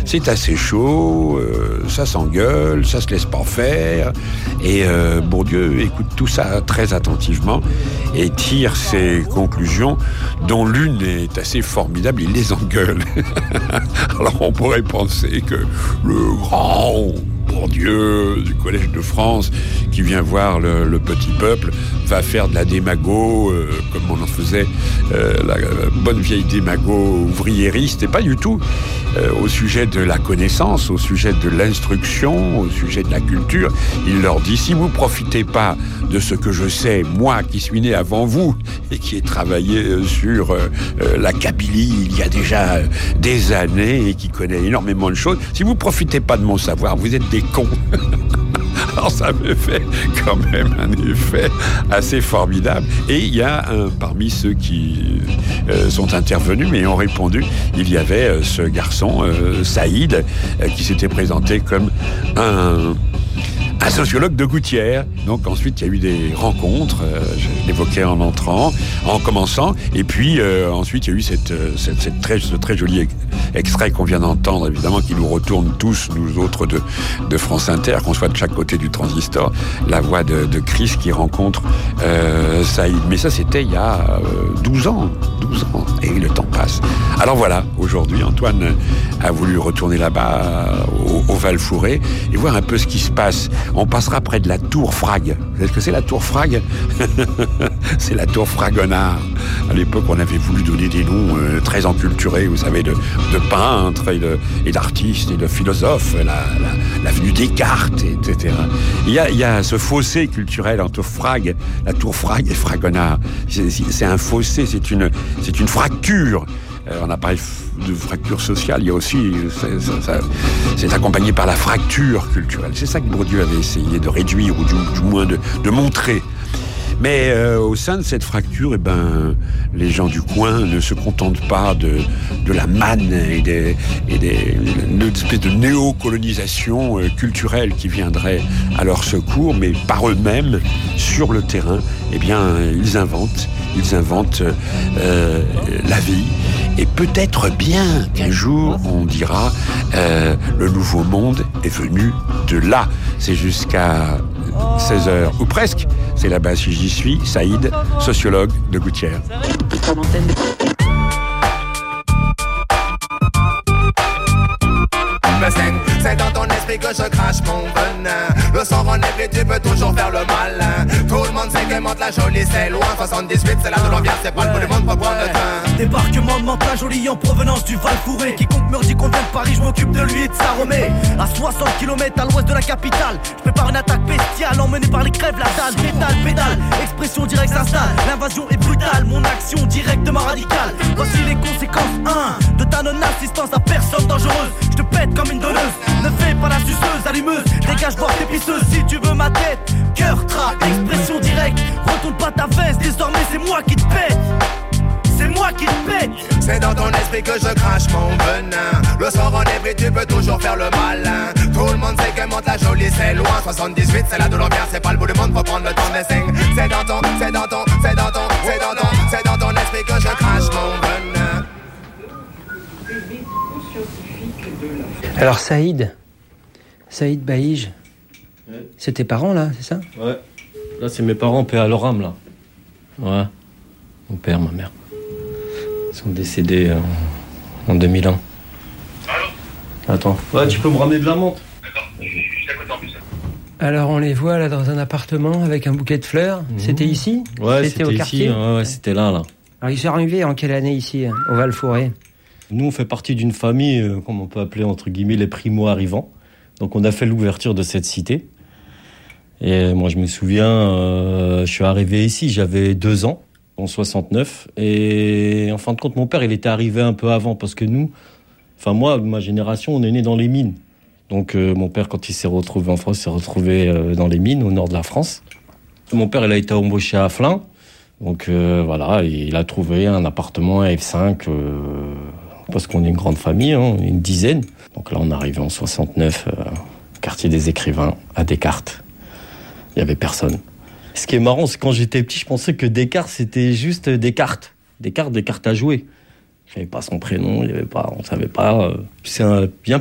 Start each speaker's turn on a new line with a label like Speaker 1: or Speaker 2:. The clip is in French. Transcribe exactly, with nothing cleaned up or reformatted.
Speaker 1: c'est assez chaud, euh, ça s'engueule, ça se laisse pas faire. Et euh, Bourdieu écoute tout ça très attentivement et tire ses conclusions, dont l'une est assez formidable, il les engueule. Alors on pourrait penser que le grand Bourdieu du Collège de France, qui vient voir le, le petit peuple, va faire de la démago, euh, comme on en faisait euh, la bonne vieille démago ouvriériste, et pas du tout euh, au sujet de la connaissance, au sujet de l'instruction, au sujet de la culture. Il leur dit, si vous profitez pas de ce que je sais, moi qui suis né avant vous, et qui ai travaillé sur euh, euh, la Kabylie il y a déjà des années, et qui connaît énormément de choses, si vous profitez pas de mon savoir, vous êtes des cons. Alors ça me fait quand même un effet assez formidable. Et il y a un, parmi ceux qui euh, sont intervenus, mais ont répondu, il y avait euh, ce garçon, euh, Saïd, euh, qui s'était présenté comme un... un sociologue de Gouttières. Donc ensuite, il y a eu des rencontres, euh, je l'évoquais en entrant, en commençant, et puis euh, ensuite, il y a eu cette, cette, cette très, ce très joli ex- extrait qu'on vient d'entendre, évidemment, qui nous retourne tous, nous autres de, de France Inter, qu'on soit de chaque côté du transistor, la voix de, de Chris qui rencontre euh, Saïd. Mais ça, c'était il y a euh, douze ans, douze ans, et le temps passe. Alors voilà, aujourd'hui, Antoine a voulu retourner là-bas, au, au Val-Fouré, et voir un peu ce qui se passe. On passera près de la Tour Frag. Vous savez ce que c'est, la Tour Frag? C'est la Tour Fragonard. À l'époque, on avait voulu donner des noms euh, très enculturés, vous savez, de, de peintres et, de, et d'artistes et de philosophes, la, la, l'avenue Descartes, et cetera. Il y a, il y a ce fossé culturel entre Frag, la Tour Frag et Fragonard. C'est, c'est un fossé, c'est une, c'est une fracture. Euh, on a parlé de fracture sociale, il y a aussi, c'est, ça, ça, c'est accompagné par la fracture culturelle. C'est ça que Bourdieu avait essayé de réduire, ou du, du moins de, de montrer. Mais euh, au sein de cette fracture, eh ben, les gens du coin ne se contentent pas de, de la manne et des, et des, une espèce de néocolonisation euh, culturelle qui viendrait à leur secours, mais par eux-mêmes, sur le terrain, eh bien, ils inventent, ils inventent euh, la vie. Et peut-être bien qu'un jour, on dira euh, le nouveau monde est venu de là. C'est jusqu'à seize heures, ou presque. C'est là-bas si j'y suis. Saïd, sociologue de Gouttières.
Speaker 2: C'est dans ton esprit que je crache mon venin. Le sang relève et tu peux toujours faire le malin. Tout le monde sait que Mantes-la-Jolie c'est loin. soixante-dix-huit c'est là de l'ambiance, c'est pas le bout du monde pour prendre le train.
Speaker 3: Débarquement de Mantes-la-Jolie en provenance du Val-Fouré. Quiconque me dit qu'on vient de Paris, je m'occupe de lui et de sa remée. À soixante kilomètres à l'ouest de la capitale, je prépare une attaque bestiale emmenée par les crèves, la dalle, pétale, pédale. Expression directe s'installe, l'invasion est brutale, mon action directement radicale. Voici les conséquences, un, de ta non-assistance à personne dangereuse. Je te pète comme une donneuse. Ne fais pas la suceuse, allumeuse, dégage voir tes pisseuses. Si tu veux ma tête, cœur, tra, expression directe. Retourne pas ta veste, désormais c'est moi qui te pète. C'est moi qui te pète.
Speaker 2: C'est dans ton esprit que je crache mon venin. Le sang relève et tu peux toujours faire le malin. Tout le monde sait que Mantes-la-Jolie c'est loin. soixante-dix-huit c'est là de l'ambiance, c'est pas le bout du monde, faut prendre le temps de signe. C'est dans ton, c'est dans ton, c'est dans ton, c'est dans ton, c'est dans ton esprit que je crache mon venin.
Speaker 4: Alors Saïd, Saïd Baïj, ouais. C'est tes parents là, c'est ça?
Speaker 5: Ouais, là c'est mes parents, paix à leur âme là. Ouais, mon père, ma mère. Ils sont décédés en, en deux mille un.
Speaker 6: Allô?
Speaker 5: Attends, ouais, tu peux me ramener de la menthe?
Speaker 6: D'accord, je suis juste à côté en plus.
Speaker 4: Alors on les voit là dans un appartement avec un bouquet de fleurs. Mmh. C'était ici?
Speaker 5: Ouais, c'était,
Speaker 4: c'était au
Speaker 5: ici,
Speaker 4: quartier.
Speaker 5: Ouais, ouais, c'était là, là.
Speaker 4: Alors ils sont arrivés en quelle année ici, au Val-Fouré?
Speaker 5: Nous, on fait partie d'une famille, euh, comme on peut appeler entre guillemets les primo-arrivants. Donc on a fait l'ouverture de cette cité. Et moi, je me souviens, euh, je suis arrivé ici, j'avais deux ans, en soixante-neuf. Et en fin de compte, mon père, il était arrivé un peu avant, parce que nous, enfin moi, ma génération, on est né dans les mines. Donc euh, mon père, quand il s'est retrouvé en France, il s'est retrouvé euh, dans les mines, au nord de la France. Mon père, il a été embauché à Flins. Donc euh, voilà, il a trouvé un appartement à F cinq... Euh, parce qu'on est une grande famille, hein, une dizaine. Donc là, on est arrivé en soixante-neuf, euh, quartier des écrivains, à Descartes. Il n'y avait personne. Ce qui est marrant, c'est que quand j'étais petit, je pensais que Descartes, c'était juste des cartes. Des cartes, des cartes à jouer. Je ne savais pas son prénom, il y avait pas, on ne savait pas. Euh, c'est un, bien